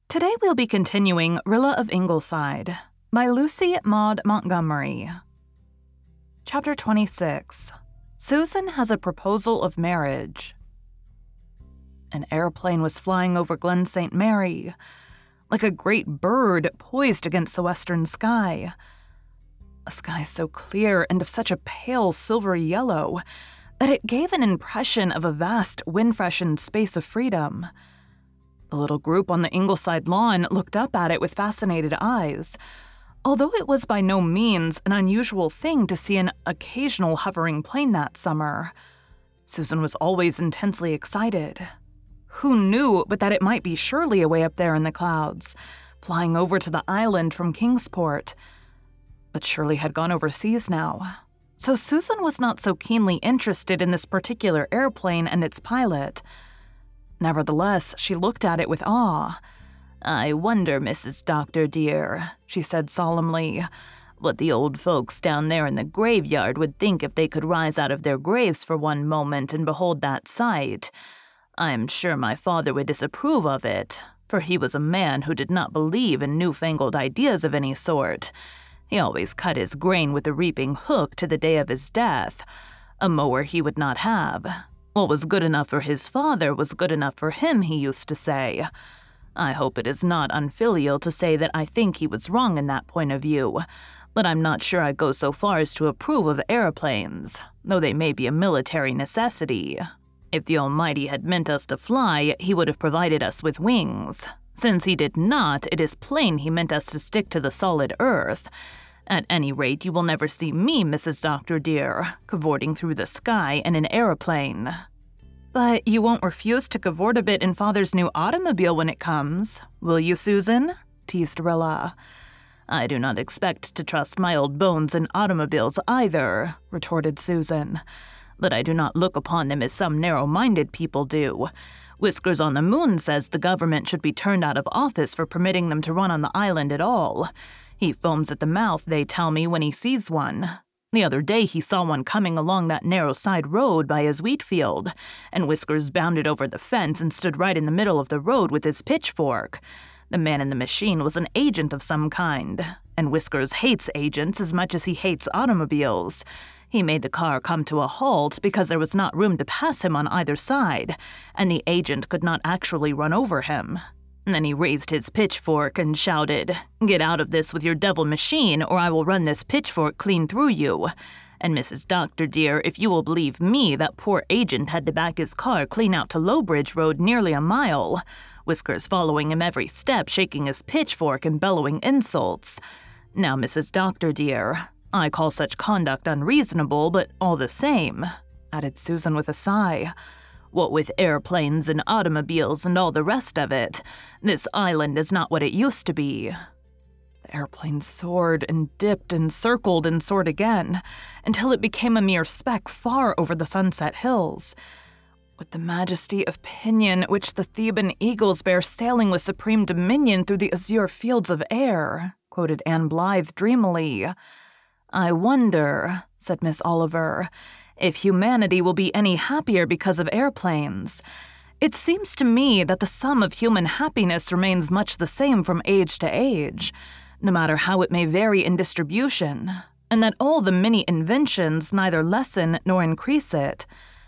Today we'll be continuing Rilla of Ingleside by Lucy Maud Montgomery. Chapter 26. Susan has a proposal of marriage. An airplane was flying over Glen St. Mary, like a great bird poised against the western sky. A sky so clear and of such a pale silvery yellow that it gave an impression of a vast wind-freshened space of freedom. The little group on the Ingleside lawn looked up at it with fascinated eyes, although it was by no means an unusual thing to see an occasional hovering plane that summer. Susan was always intensely excited. Who knew but that it might be Shirley away up there in the clouds, flying over to the island from Kingsport? But Shirley had gone overseas now, so Susan was not so keenly interested in this particular airplane and its pilot. Nevertheless, she looked at it with awe. "I wonder, Mrs. Doctor, dear," she said solemnly, "what the old folks down there in the graveyard would think if they could rise out of their graves for one moment and behold that sight. I'm sure my father would disapprove of it, for he was a man who did not believe in newfangled ideas of any sort. He always cut his grain with a reaping hook to the day of his death. A mower he would not have. What was good enough for his father was good enough for him, he used to say. I hope it is not unfilial to say that I think he was wrong in that point of view, but I'm not sure I go so far as to approve of airplanes, though they may be a military necessity. If the Almighty had meant us to fly, he would have provided us with wings. Since he did not, it is plain he meant us to stick to the solid earth. At any rate, you will never see me, Mrs. Doctor dear, cavorting through the sky in an aeroplane." "But you won't refuse to cavort a bit in Father's new automobile when it comes, will you, Susan?" teased Rilla. "I do not expect to trust my old bones in automobiles either," retorted Susan. "But I do not look upon them as some narrow-minded people do. Whiskers on the Moon says the government should be turned out of office for permitting them to run on the island at all. He foams at the mouth, they tell me, when he sees one. The other day he saw one coming along that narrow side road by his wheat field, and Whiskers bounded over the fence and stood right in the middle of the road with his pitchfork. The man in the machine was an agent of some kind, and Whiskers hates agents as much as he hates automobiles. He made the car come to a halt because there was not room to pass him on either side, and the agent could not actually run over him. And then he raised his pitchfork and shouted, 'Get out of this with your devil machine, or I will run this pitchfork clean through you.' And Mrs. Doctor dear, if you will believe me, that poor agent had to back his car clean out to Lowbridge Road nearly a mile, Whiskers following him every step, shaking his pitchfork and bellowing insults. Now, Mrs. Doctor dear, I call such conduct unreasonable, but all the same," added Susan with a sigh, "what with airplanes and automobiles and all the rest of it, this island is not what it used to be." The airplane soared and dipped and circled and soared again, until it became a mere speck far over the sunset hills. "With the majesty of pinion which the Theban eagles bear sailing with supreme dominion through the azure fields of air," quoted Anne Blythe dreamily. "I wonder," said Miss Oliver, "if humanity will be any happier because of airplanes. It seems to me that the sum of human happiness remains much the same from age to age, no matter how it may vary in distribution, and that all the many inventions neither lessen nor increase it."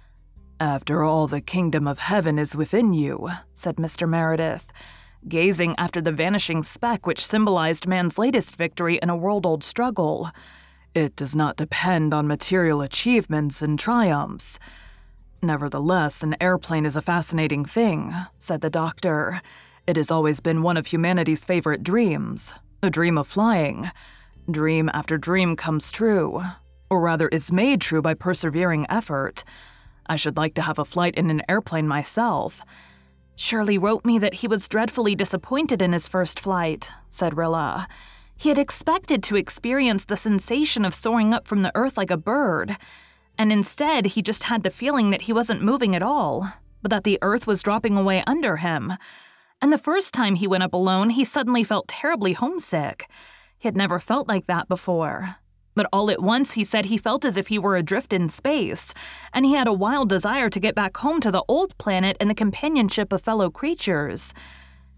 "After all, the kingdom of heaven is within you," said Mr. Meredith, gazing after the vanishing speck which symbolized man's latest victory in a world-old struggle. "It does not depend on material achievements and triumphs." "Nevertheless, an airplane is a fascinating thing," said the doctor. "It has always been one of humanity's favorite dreams, the dream of flying. Dream after dream comes true, or rather is made true by persevering effort. I should like to have a flight in an airplane myself." "Shirley wrote me that he was dreadfully disappointed in his first flight," said Rilla. "He had expected to experience the sensation of soaring up from the earth like a bird, and instead he just had the feeling that he wasn't moving at all, but that the earth was dropping away under him. And the first time he went up alone, he suddenly felt terribly homesick. He had never felt like that before. But all at once he said he felt as if he were adrift in space, and he had a wild desire to get back home to the old planet and the companionship of fellow creatures.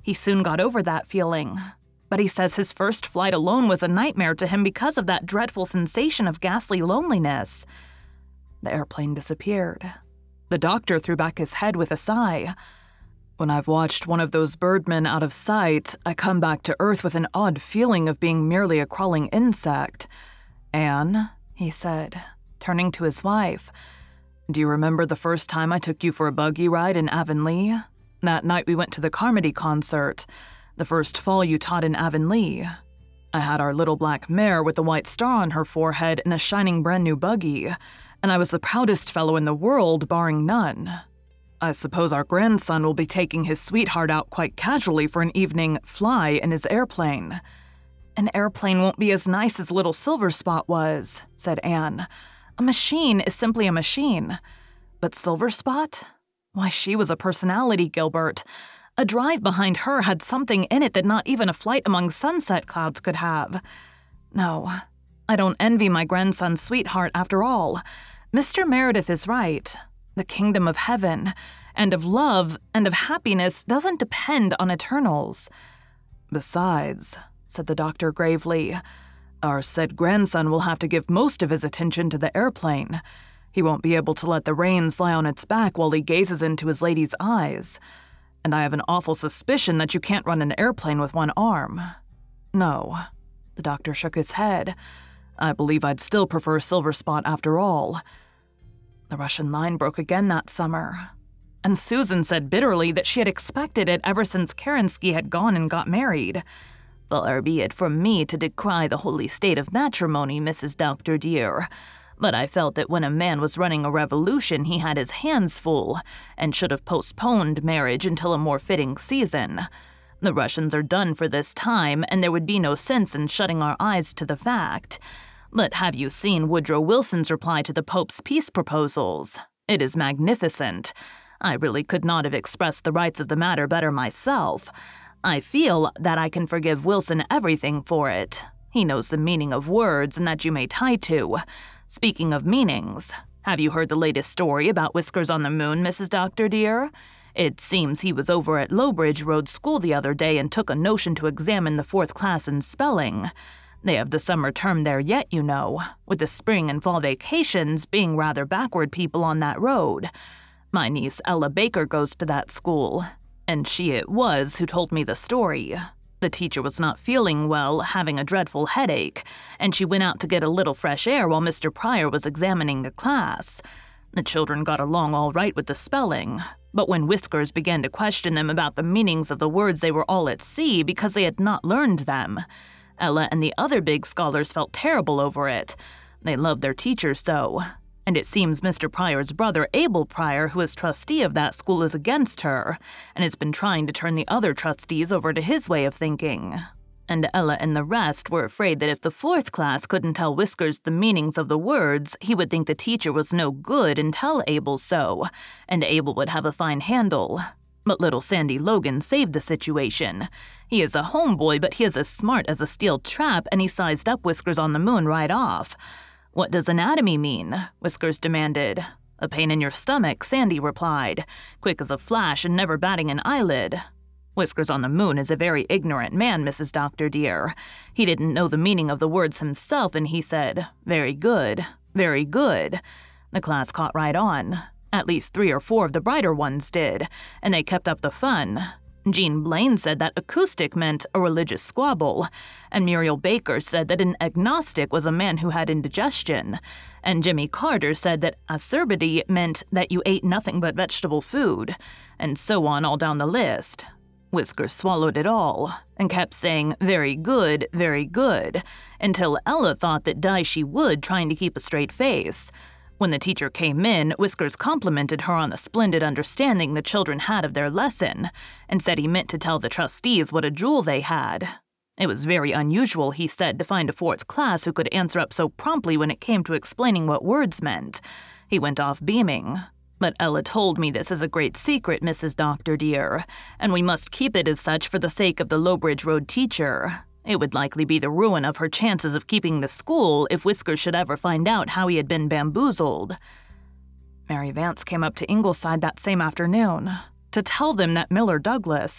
He soon got over that feeling, but he says his first flight alone was a nightmare to him because of that dreadful sensation of ghastly loneliness. The airplane disappeared. The doctor threw back his head with a sigh. When I've watched one of those birdmen out of sight, I come back to Earth with an odd feeling of being merely a crawling insect. Anne, he said, turning to his wife, do you remember the first time I took you for a buggy ride in Avonlea? That night we went to the Carmody concert, the first fall you taught in Avonlea. I had our little black mare with the white star on her forehead in a shining brand new buggy, and I was the proudest fellow in the world, barring none. I suppose our grandson will be taking his sweetheart out quite casually for an evening fly in his airplane. An airplane won't be as nice as little Silverspot was, said Anne. A machine is simply a machine. But Silverspot? Why, she was a personality, Gilbert. A drive behind her had something in it that not even a flight among sunset clouds could have. No, I don't envy my grandson's sweetheart after all. Mr. Meredith is right. The kingdom of heaven, and of love, and of happiness doesn't depend on eternals. Besides, said the doctor gravely, our said grandson will have to give most of his attention to the airplane. He won't be able to let the reins lie on its back while he gazes into his lady's eyes. And I have an awful suspicion that you can't run an airplane with one arm. No, the doctor shook his head. I believe I'd still prefer Silverspot after all. The Russian line broke again that summer, and Susan said bitterly that she had expected it ever since Kerensky had gone and got married. Far be it from me to decry the holy state of matrimony, Mrs. Doctor dear, but I felt that when a man was running a revolution he had his hands full, and should have postponed marriage until a more fitting season. The Russians are done for this time, and there would be no sense in shutting our eyes to the fact. But have you seen Woodrow Wilson's reply to the Pope's peace proposals? It is magnificent. I really could not have expressed the rights of the matter better myself. I feel that I can forgive Wilson everything for it. He knows the meaning of words and that you may tie to. Speaking of meanings, have you heard the latest story about Whiskers on the Moon, Mrs. Doctor dear? It seems he was over at Lowbridge Road School the other day and took a notion to examine the 4th class in spelling. They have the summer term there yet, you know, with the spring and fall vacations being rather backward people on that road. My niece Ella Baker goes to that school, and she it was who told me the story. The teacher was not feeling well, having a dreadful headache, and she went out to get a little fresh air while Mr. Pryor was examining the class. The children got along all right with the spelling, but when Whiskers began to question them about the meanings of the words they were all at sea because they had not learned them, Ella and the other big scholars felt terrible over it. They loved their teacher so. And it seems Mr. Pryor's brother, Abel Pryor, who is trustee of that school, is against her, and has been trying to turn the other trustees over to his way of thinking. And Ella and the rest were afraid that if the 4th class couldn't tell Whiskers the meanings of the words, he would think the teacher was no good and tell Abel so, and Abel would have a fine handle. But little Sandy Logan saved the situation. He is a homeboy, but he is as smart as a steel trap, and he sized up Whiskers on the Moon right off. What does anatomy mean? Whiskers demanded. A pain in your stomach, Sandy replied, quick as a flash and never batting an eyelid. Whiskers on the Moon is a very ignorant man, Mrs. Doctor dear. He didn't know the meaning of the words himself, and he said, very good, very good. The class caught right on. At least 3 or 4 of the brighter ones did, and they kept up the fun. Jean Blaine said that acoustic meant a religious squabble, and Muriel Baker said that an agnostic was a man who had indigestion, and Jimmy Carter said that acerbity meant that you ate nothing but vegetable food, and so on all down the list. Whiskers swallowed it all, and kept saying, very good, until Ella thought that die she would, trying to keep a straight face. When the teacher came in, Whiskers complimented her on the splendid understanding the children had of their lesson, and said he meant to tell the trustees what a jewel they had. It was very unusual, he said, to find a 4th class who could answer up so promptly when it came to explaining what words meant. He went off beaming. But Ella told me this is a great secret, Mrs. Doctor dear, and we must keep it as such for the sake of the Lowbridge Road teacher. It would likely be the ruin of her chances of keeping the school if Whiskers should ever find out how he had been bamboozled. Mary Vance came up to Ingleside that same afternoon to tell them that Miller Douglas,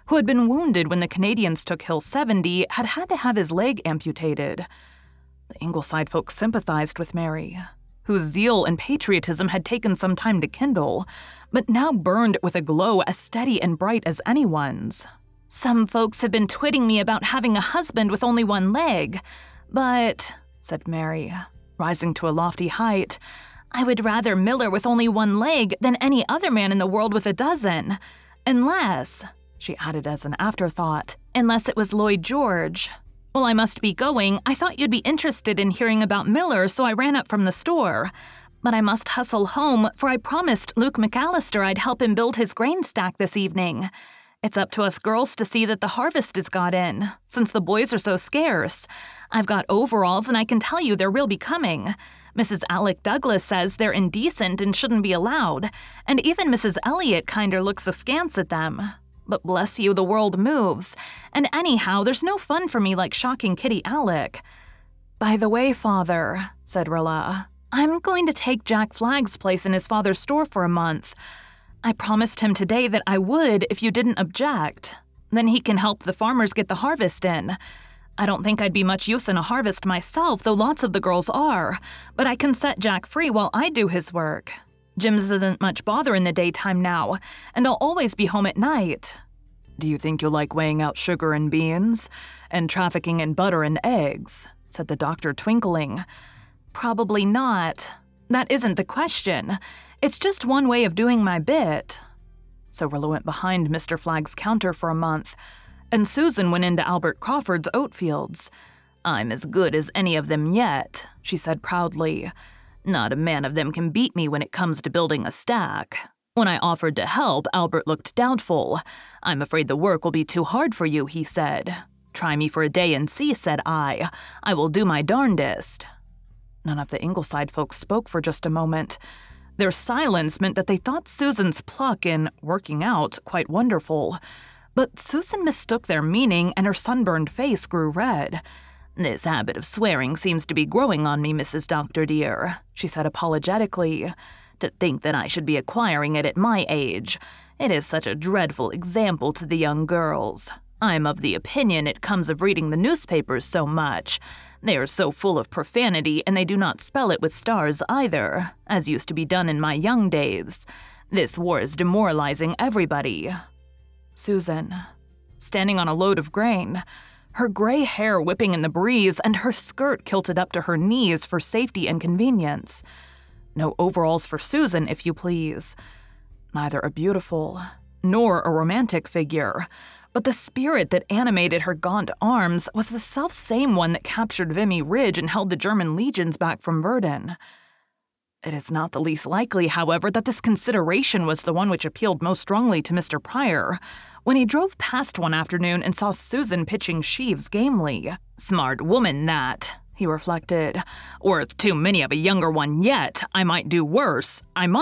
who had been wounded when the Canadians took Hill 70, had had to have his leg amputated. The Ingleside folks sympathized with Mary, whose zeal and patriotism had taken some time to kindle, but now burned with a glow as steady and bright as anyone's. "Some folks have been twitting me about having a husband with only one leg, but," said Mary, rising to a lofty height, "I would rather Miller with only one leg than any other man in the world with a dozen. Unless," she added as an afterthought, "unless it was Lloyd George. Well, I must be going. I thought you'd be interested in hearing about Miller, so I ran up from the store. But I must hustle home, for I promised Luke McAllister I'd help him build his grain stack this evening. It's up to us girls to see that the harvest is got in, since the boys are so scarce. I've got overalls, and I can tell you they're real becoming. Mrs. Alec Douglas says they're indecent and shouldn't be allowed, and even Mrs. Elliott kinder looks askance at them. But bless you, the world moves, and anyhow, there's no fun for me like shocking Kitty Alec." "By the way, Father," said Rilla, "I'm going to take Jack Flagg's place in his father's store for a month. I promised him today that I would if you didn't object. Then he can help the farmers get the harvest in. I don't think I'd be much use in a harvest myself, though lots of the girls are, but I can set Jack free while I do his work. Jim's isn't much bother in the daytime now, and I'll always be home at night." "Do you think you'll like weighing out sugar and beans, and trafficking in butter and eggs?" said the doctor, twinkling. "Probably not. That isn't the question. It's just one way of doing my bit." So Rilla went behind Mr. Flagg's counter for a month, and Susan went into Albert Crawford's oat fields. "I'm as good as any of them yet," she said proudly. "Not a man of them can beat me when it comes to building a stack. When I offered to help, Albert looked doubtful. 'I'm afraid the work will be too hard for you,' he said. 'Try me for a day and see,' said I. 'I will do my darndest.'" None of the Ingleside folks spoke for just a moment. Their silence meant that they thought Susan's pluck in working out quite wonderful. But Susan mistook their meaning, and her sunburned face grew red. "This habit of swearing seems to be growing on me, Mrs. Doctor dear," she said apologetically. "To think that I should be acquiring it at my age. It is such a dreadful example to the young girls. I'm of the opinion it comes of reading the newspapers so much. They are so full of profanity, and they do not spell it with stars either, as used to be done in my young days. This war is demoralizing everybody." Susan, standing on a load of grain, her gray hair whipping in the breeze and her skirt kilted up to her knees for safety and convenience. No overalls for Susan, if you please. Neither a beautiful nor a romantic figure, but the spirit that animated her gaunt arms was the self-same one that captured Vimy Ridge and held the German legions back from Verdun. It is not the least likely, however, that this consideration was the one which appealed most strongly to Mr. Pryor when he drove past one afternoon and saw Susan pitching sheaves gamely. "Smart woman, that," he reflected. "Worth too many of a younger one yet. I might do worse.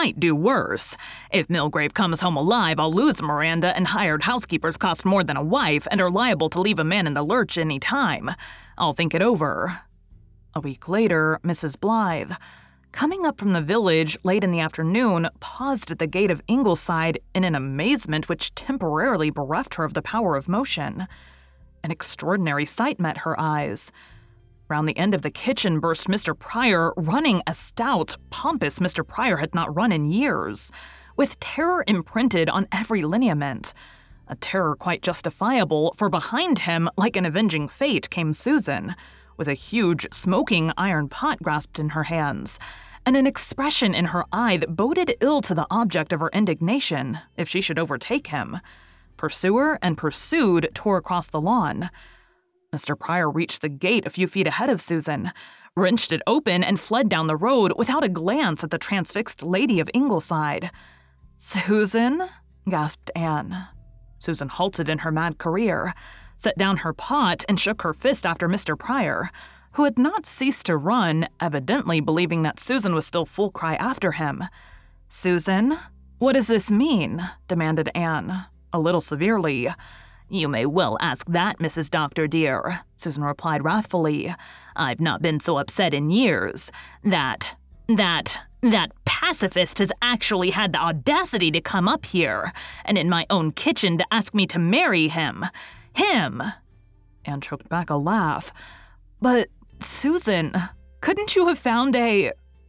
If Milgrave comes home alive, I'll lose Miranda, and hired housekeepers cost more than a wife and are liable to leave a man in the lurch any time. I'll think it over." A week later, Mrs. Blythe, coming up from the village late in the afternoon, paused at the gate of Ingleside in an amazement which temporarily bereft her of the power of motion. An extraordinary sight met her eyes. Round the end of the kitchen burst Mr. Pryor, running a stout, pompous Mr. Pryor had not run in years, with terror imprinted on every lineament. A terror quite justifiable, for behind him, like an avenging fate, came Susan, with a huge, smoking iron pot grasped in her hands, and an expression in her eye that boded ill to the object of her indignation if she should overtake him. Pursuer and pursued tore across the lawn. Mr. Pryor reached the gate a few feet ahead of Susan, wrenched it open, and fled down the road without a glance at the transfixed lady of Ingleside. "Susan?" gasped Anne. Susan halted in her mad career, set down her pot, and shook her fist after Mr. Pryor, who had not ceased to run, evidently believing that Susan was still full cry after him. "Susan, what does this mean?" demanded Anne, a little severely. "You may well ask that, Mrs. Doctor dear," Susan replied wrathfully. "I've not been so upset in years. That That pacifist has actually had the audacity to come up here, and in my own kitchen to ask me to marry him. Him!" Anne choked back a laugh. "But, Susan, couldn't you have found a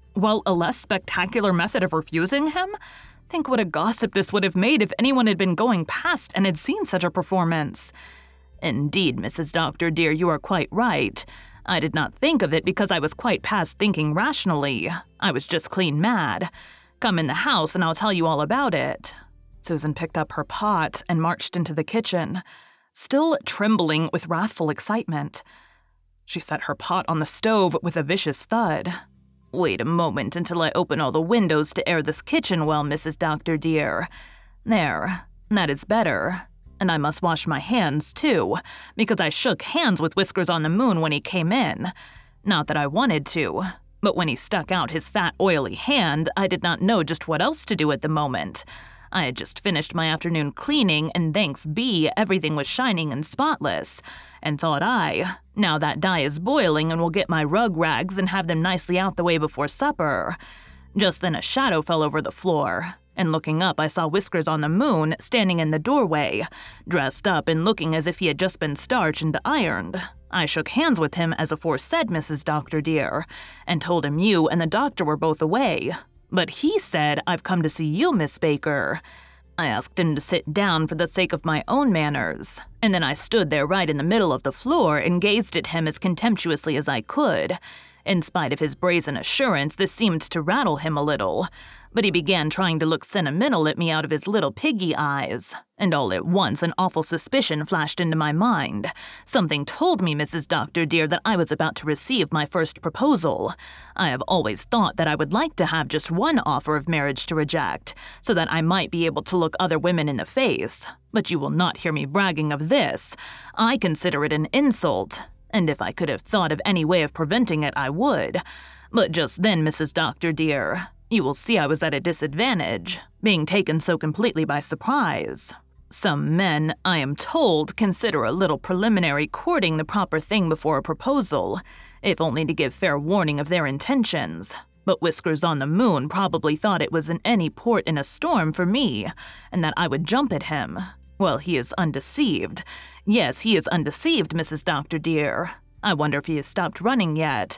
less spectacular method of refusing him? Think what a gossip this would have made if anyone had been going past and had seen such a performance." "Indeed, Mrs. Doctor, dear, you are quite right. I did not think of it because I was quite past thinking rationally. I was just clean mad. Come in the house and I'll tell you all about it." Susan picked up her pot and marched into the kitchen, still trembling with wrathful excitement. She set her pot on the stove with a vicious thud. "Wait a moment until I open all the windows to air this kitchen well, Mrs. Doctor, dear. There, that is better. And I must wash my hands, too, because I shook hands with Whiskers on the Moon when he came in. Not that I wanted to, but when he stuck out his fat, oily hand, I did not know just what else to do at the moment. I had just finished my afternoon cleaning, and thanks be, everything was shining and spotless. And thought I, now that dye is boiling and we'll get my rug rags and have them nicely out the way before supper. Just then a shadow fell over the floor, and looking up I saw Whiskers on the Moon standing in the doorway, dressed up and looking as if he had just been starched and ironed. I shook hands with him as aforesaid, Mrs. Doctor, dear, and told him you and the doctor were both away. But he said, 'I've come to see you, Miss Baker.' I asked him to sit down for the sake of my own manners, and then I stood there right in the middle of the floor and gazed at him as contemptuously as I could. In spite of his brazen assurance, this seemed to rattle him a little, but he began trying to look sentimental at me out of his little piggy eyes, and all at once an awful suspicion flashed into my mind. Something told me, Mrs. Doctor, dear, that I was about to receive my first proposal. I have always thought that I would like to have just one offer of marriage to reject, so that I might be able to look other women in the face. But you will not hear me bragging of this. I consider it an insult, and if I could have thought of any way of preventing it, I would. But just then, Mrs. Doctor, dear, you will see I was at a disadvantage, being taken so completely by surprise. Some men, I am told, consider a little preliminary courting the proper thing before a proposal, if only to give fair warning of their intentions. But Whiskers on the Moon probably thought it was in any port in a storm for me, and that I would jump at him. Well, he is undeceived. Yes, he is undeceived, Mrs. Doctor, dear. I wonder if he has stopped running yet."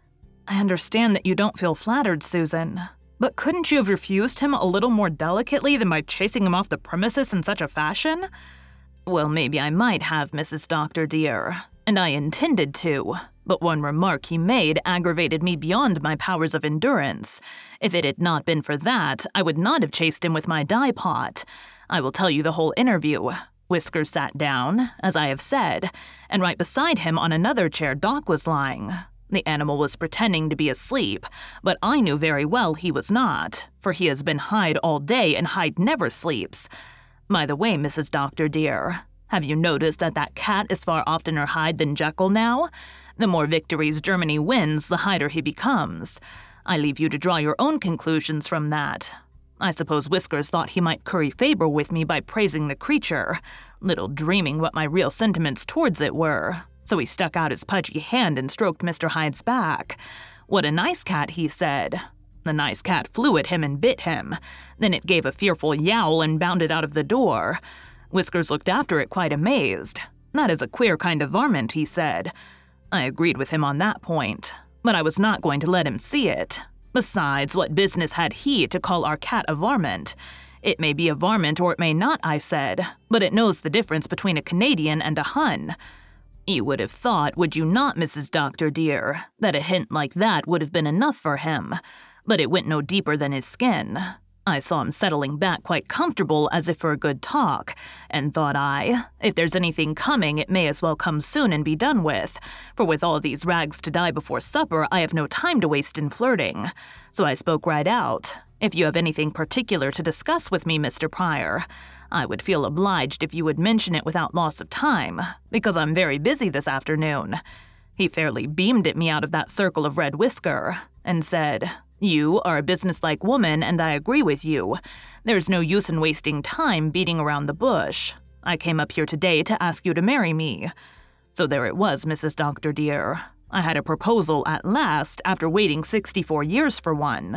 "I understand that you don't feel flattered, Susan. But couldn't you have refused him a little more delicately than by chasing him off the premises in such a fashion?" "Well, maybe I might have, Mrs. Doctor, dear, and I intended to, but one remark he made aggravated me beyond my powers of endurance. If it had not been for that, I would not have chased him with my dye pot. I will tell you the whole interview. Whiskers sat down, as I have said, and right beside him on another chair Doc was lying. The animal was pretending to be asleep, but I knew very well he was not, for he has been Hyde all day and Hyde never sleeps. By the way, Mrs. Doctor, dear, have you noticed that that cat is far oftener Hyde than Jekyll now? The more victories Germany wins, the Hyder he becomes. I leave you to draw your own conclusions from that. I suppose Whiskers thought he might curry favor with me by praising the creature, little dreaming what my real sentiments towards it were. So he stuck out his pudgy hand and stroked Mr. Hyde's back. 'What a nice cat,' he said. The nice cat flew at him and bit him. Then it gave a fearful yowl and bounded out of the door. Whiskers looked after it quite amazed. 'That is a queer kind of varmint,' he said. I agreed with him on that point, but I was not going to let him see it. Besides, what business had he to call our cat a varmint? 'It may be a varmint or it may not,' I said, 'but it knows the difference between a Canadian and a Hun.' You would have thought, would you not, Mrs. Doctor, dear, that a hint like that would have been enough for him, but it went no deeper than his skin. I saw him settling back quite comfortable as if for a good talk, and thought I, if there's anything coming, it may as well come soon and be done with, for with all these rags to dye before supper, I have no time to waste in flirting. So I spoke right out. 'If you have anything particular to discuss with me, Mr. Pryor, I would feel obliged if you would mention it without loss of time, because I'm very busy this afternoon.' He fairly beamed at me out of that circle of red whisker, and said, 'You are a businesslike woman, and I agree with you. There's no use in wasting time beating around the bush. I came up here today to ask you to marry me.' So there it was, Mrs. Doctor, dear. I had a proposal at last, after waiting 64 years for one.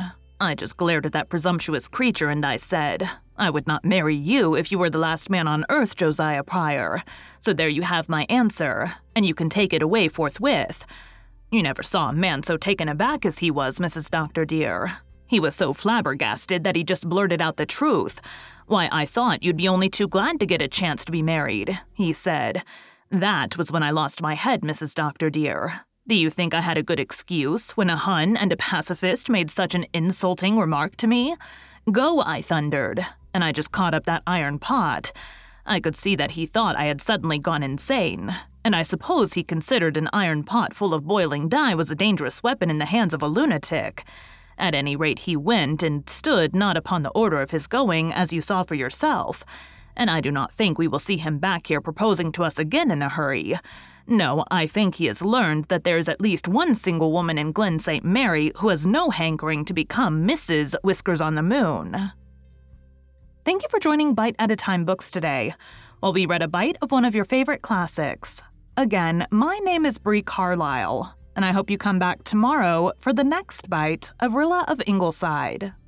I just glared at that presumptuous creature and I said, "I would not marry you if you were the last man on earth, Josiah Pryor. So there you have my answer, and you can take it away forthwith." You never saw a man so taken aback as he was, Mrs. Dr. dear. He was so flabbergasted that he just blurted out the truth. "Why, I thought you'd be only too glad to get a chance to be married," he said. That was when I lost my head, Mrs. Dr. dear. Do you think I had a good excuse when a Hun and a pacifist made such an insulting remark to me? "Go," I thundered, and I just caught up that iron pot. I could see that he thought I had suddenly gone insane, and I suppose he considered an iron pot full of boiling dye was a dangerous weapon in the hands of a lunatic. At any rate, he went and stood not upon the order of his going, as you saw for yourself, and I do not think we will see him back here proposing to us again in a hurry. No, I think he has learned that there is at least one single woman in Glen St. Mary who has no hankering to become Mrs. Whiskers-on-the-Moon. Thank you for joining Bite at a Time Books today, while we read a bite of one of your favorite classics. Again, my name is Bree Carlisle, and I hope you come back tomorrow for the next bite of Rilla of Ingleside.